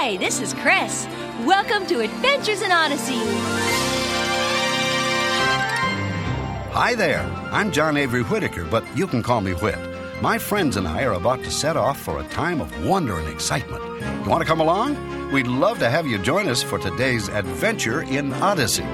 Hi, this is Chris. Welcome to Adventures in Odyssey. Hi there. I'm John Avery Whitaker, but you can call me Whit. My friends and I are about to set off for a time of wonder and excitement. You want to come along? We'd love to have you join us for today's adventure in Odyssey.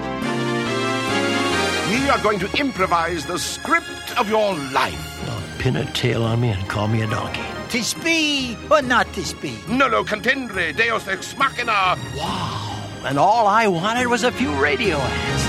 We are going to improvise the script of your life. Pin a tail on me and call me a donkey. Tis be, or not tis be? Nolo contendere, deus ex machina. Wow. And all I wanted was a few radio ads.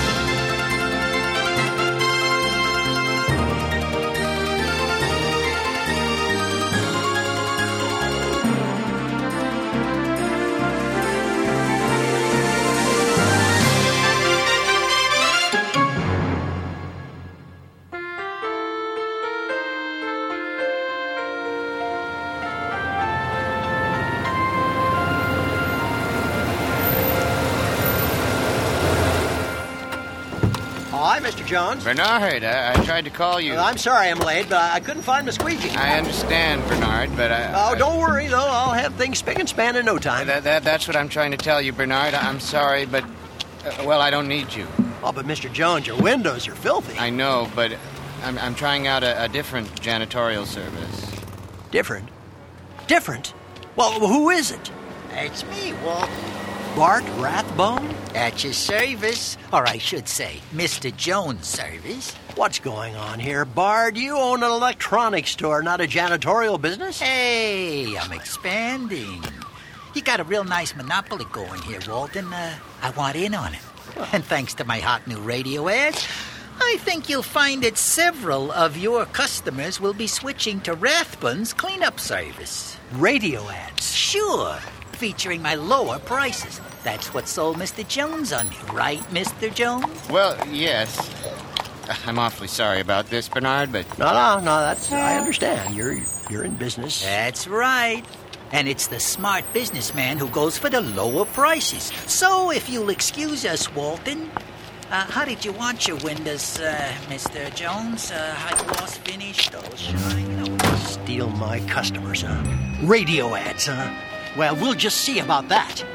Hi, Mr. Jones. Bernard, I tried to call you. I'm sorry I'm late, but I couldn't find my squeegee. I understand, Bernard, but don't worry, though. I'll have things spick and span in no time. That's what I'm trying to tell you, Bernard. I'm sorry, but, I don't need you. Oh, but Mr. Jones, your windows are filthy. I know, but I'm trying out a different janitorial service. Different? Different? Well, who is it? It's me, Walt. Bart Rathbone? At your service. Or I should say, Mr. Jones' service. What's going on here, Bart? You own an electronics store, not a janitorial business? Hey, I'm expanding. You got a real nice monopoly going here, Walt, and I want in on it. And thanks to my hot new radio ads, I think you'll find that several of your customers will be switching to Rathbone's cleanup service. Radio ads? Sure. Featuring my lower prices. That's what sold Mr. Jones on me, right, Mr. Jones? Well, yes. I'm awfully sorry about this, Bernard, but... No, I understand. You're in business. That's right. And it's the smart businessman who goes for the lower prices. So, if you'll excuse us, Walton, how did you want your windows, Mr. Jones? High gloss finish, those shine? Steal my customers, huh? Radio ads, huh? Well, we'll just see about that.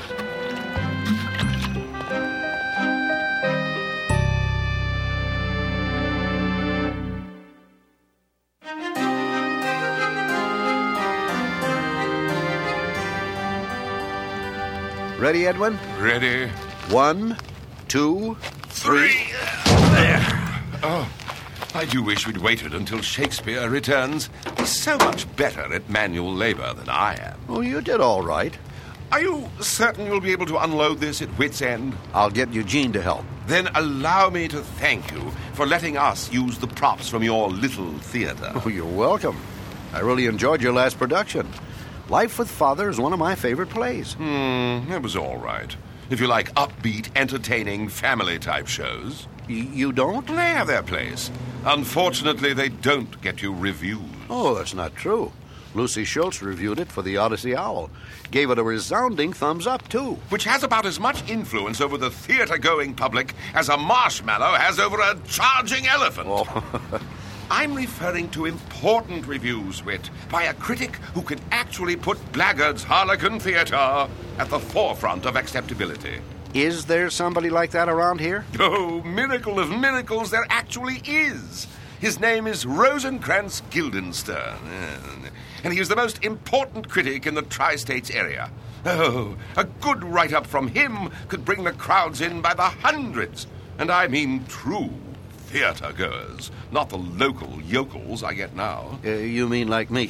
Ready, Edwin? Ready? 1, 2, 3. There. Oh, I do wish we'd waited until Shakespeare returns. He's so much better at manual labor than I am. Oh, you did all right. Are you certain you'll be able to unload this at wit's end? I'll get Eugene to help. Then allow me to thank you for letting us use the props from your little theater. Oh, you're welcome. I really enjoyed your last production. Life with Father is one of my favorite plays. It was all right. If you like upbeat, entertaining, family-type shows. You don't? They have their place. Unfortunately, they don't get you reviews. Oh, that's not true. Lucy Schultz reviewed it for the Odyssey Owl. Gave it a resounding thumbs up, too. Which has about as much influence over the theater-going public as a marshmallow has over a charging elephant. Oh. I'm referring to important reviews, Whit, by a critic who can actually put Blackguard's Harlequin Theater at the forefront of acceptability. Is there somebody like that around here? Oh, miracle of miracles, there actually is. His name is Rosencrantz Guildenstern, and he is the most important critic in the Tri-States area. Oh, a good write-up from him could bring the crowds in by the hundreds. And I mean true theater-goers, not the local yokels I get now. You mean like me?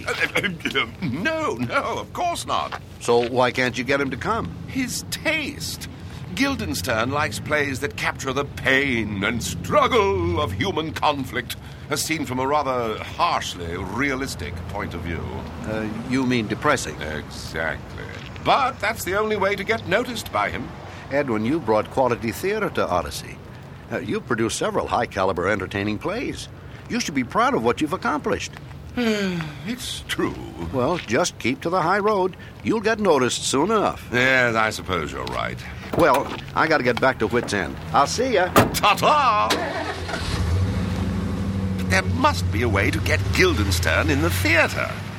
No, of course not. So why can't you get him to come? His taste. Guildenstern likes plays that capture the pain and struggle of human conflict, as seen from a rather harshly realistic point of view. You mean depressing? Exactly. But that's the only way to get noticed by him. Edwin, you brought quality theater to Odyssey. You produced several high-caliber entertaining plays. You should be proud of what you've accomplished. It's true. Well, just keep to the high road. You'll get noticed soon enough. Yes, I suppose you're right. Well, I got to get back to Wits End. I'll see ya. Ta-ta! But there must be a way to get Guildenstern in the theater.